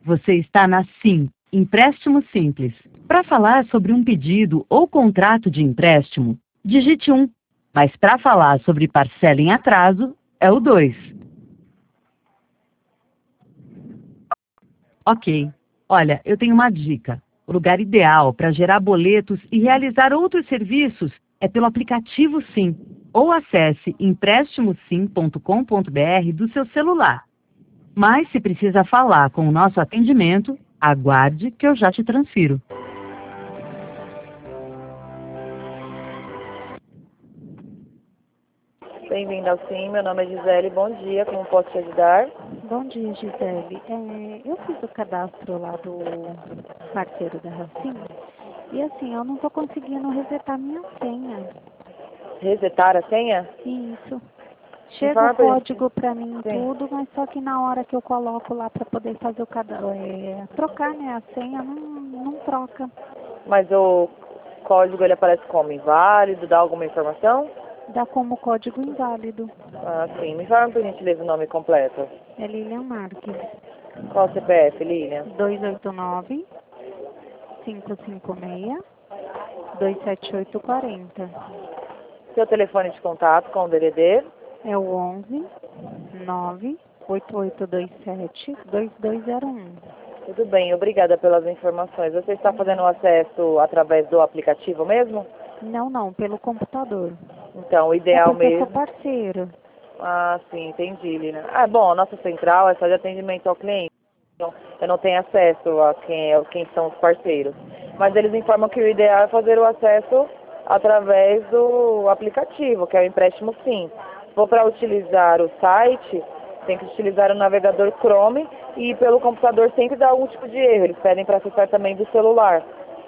Você está na Sim, Empréstimo Simples. Para falar sobre um pedido ou contrato de empréstimo, digite 1. Mas para falar sobre parcela em atraso, é o 2. Ok. Olha, eu tenho uma dica. O lugar ideal para gerar boletos e realizar outros serviços é pelo aplicativo Sim. Ou acesse emprestimosim.com.br do seu celular. Mas se precisa falar com o nosso atendimento, aguarde que eu já te transfiro. Bem-vindo ao Sim, meu nome é Gisele, bom dia, como posso te ajudar? Bom dia, Gisele. Eu fiz o cadastro lá do parceiro da Racim e assim, eu não estou conseguindo resetar minha senha. Resetar a senha? Isso. Chega o Informa pra gente. código para mim e Sim. tudo, mas só que na hora que eu coloco lá para poder fazer o cadastro, trocar, né, a senha, não troca. Mas o código ele aparece como inválido, dá alguma informação? Dá como código inválido. Ah, sim. Me informa por gentileza o nome completo. É Lilian Marques. Qual o CPF, Lilian? 289-556-27840. Seu telefone de contato com o DDD? É o 11-98827-2201. Tudo bem, obrigada pelas informações. Você está fazendo o acesso através do aplicativo mesmo? Não, pelo computador. Então, o É ideal porque eu sou mesmo... parceira. Ah, sim, entendi, Lilian. Ah, bom, a nossa central é só de atendimento ao cliente. Então, eu não tenho acesso a quem são os parceiros. Mas eles informam que o ideal é fazer o acesso através do aplicativo, que é o empréstimo Sim. Se for para utilizar o site, tem que utilizar o navegador Chrome e pelo computador sempre dá algum tipo de erro. Eles pedem para acessar também do celular.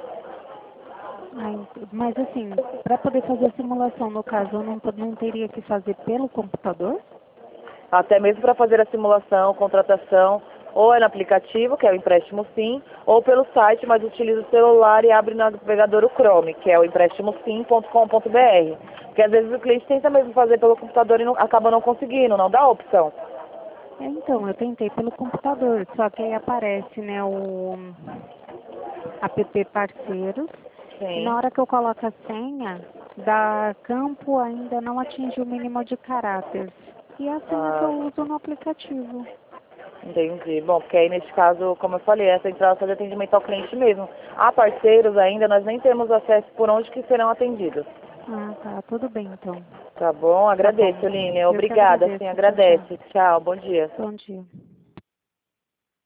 Mas assim, para poder fazer a simulação, no caso, eu não teria que fazer pelo computador? Até mesmo para fazer a simulação, contratação, ou é no aplicativo, que é o empréstimo Sim, ou pelo site, mas utiliza o celular e abre no navegador o Chrome, que é o emprestimosim.com.br. Porque às vezes o cliente tenta mesmo fazer pelo computador e acaba não conseguindo, não dá opção. Então, eu tentei pelo computador, só que aí aparece, né, o app parceiros, e na Sim. hora que eu coloco a senha, da campo ainda não atinge o mínimo de caráteres. E é a senha que eu Ah, uso no aplicativo. entendi. Bom, porque aí nesse caso, como eu falei, essa entrada só de atendimento ao cliente mesmo. Há parceiros ainda, nós nem temos acesso por onde que serão atendidos. Ah, tá, tudo bem então. Tá bom? Tá bom. Agradeço, Lilian. Eu que Obrigada, sim, agradeço. Tchau, tchau. agradece. Tchau, bom dia. Bom dia.